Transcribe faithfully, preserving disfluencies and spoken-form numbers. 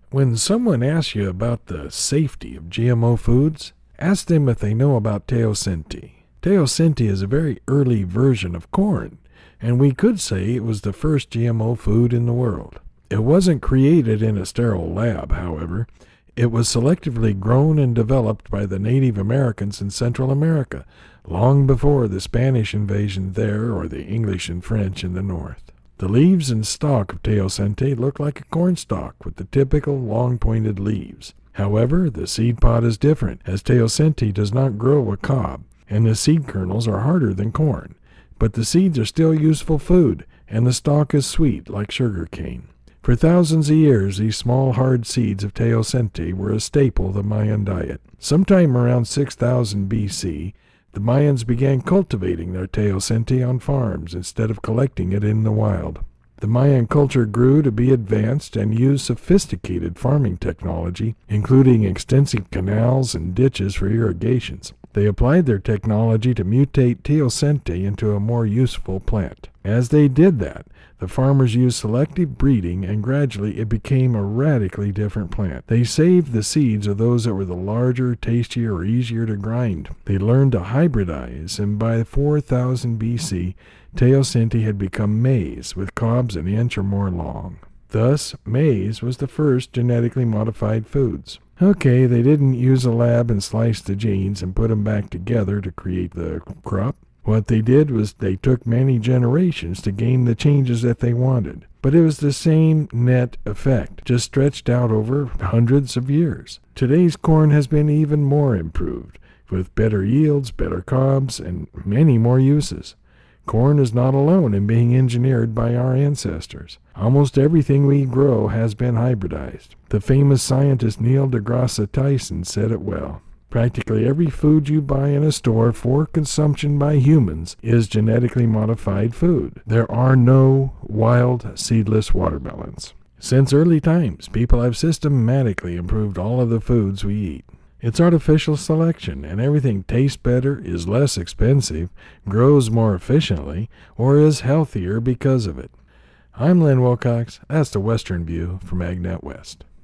When someone asks you about the safety of G M O foods, ask them if they know about teosinte. Teosinte is a very early version of corn, and we could say it was the first G M O food in the world. It wasn't created in a sterile lab, however. It was selectively grown and developed by the Native Americans in Central America, long before the Spanish invasion there or the English and French in the north. The leaves and stalk of teosinte look like a corn stalk with the typical long-pointed leaves. However, the seed pod is different, as teosinte does not grow a cob, and the seed kernels are harder than corn. But the seeds are still useful food, and the stalk is sweet like sugar cane. For thousands of years, these small hard seeds of teosinte were a staple of the Mayan diet. Sometime around six thousand B C, the Mayans began cultivating their teosinte on farms instead of collecting it in the wild. The Mayan culture grew to be advanced and used sophisticated farming technology, including extensive canals and ditches for irrigations. They applied their technology to mutate teosinte into a more useful plant. As they did that, the farmers used selective breeding, and gradually it became a radically different plant. They saved the seeds of those that were the larger, tastier, or easier to grind. They learned to hybridize, and by four thousand B C, teosinte had become maize, with cobs an inch or more long. Thus, maize was the first genetically modified foods. Okay, they didn't use a lab and slice the genes and put them back together to create the crop. What they did was they took many generations to gain the changes that they wanted. But it was the same net effect, just stretched out over hundreds of years. Today's corn has been even more improved, with better yields, better cobs, and many more uses. Corn is not alone in being engineered by our ancestors. Almost everything we grow has been hybridized. The famous scientist Neil deGrasse Tyson said it well. Practically every food you buy in a store for consumption by humans is genetically modified food. There are no wild, seedless watermelons. Since early times, people have systematically improved all of the foods we eat. It's artificial selection, and everything tastes better, is less expensive, grows more efficiently, or is healthier because of it. I'm Len Wilcox. That's the Western View from AgNet West.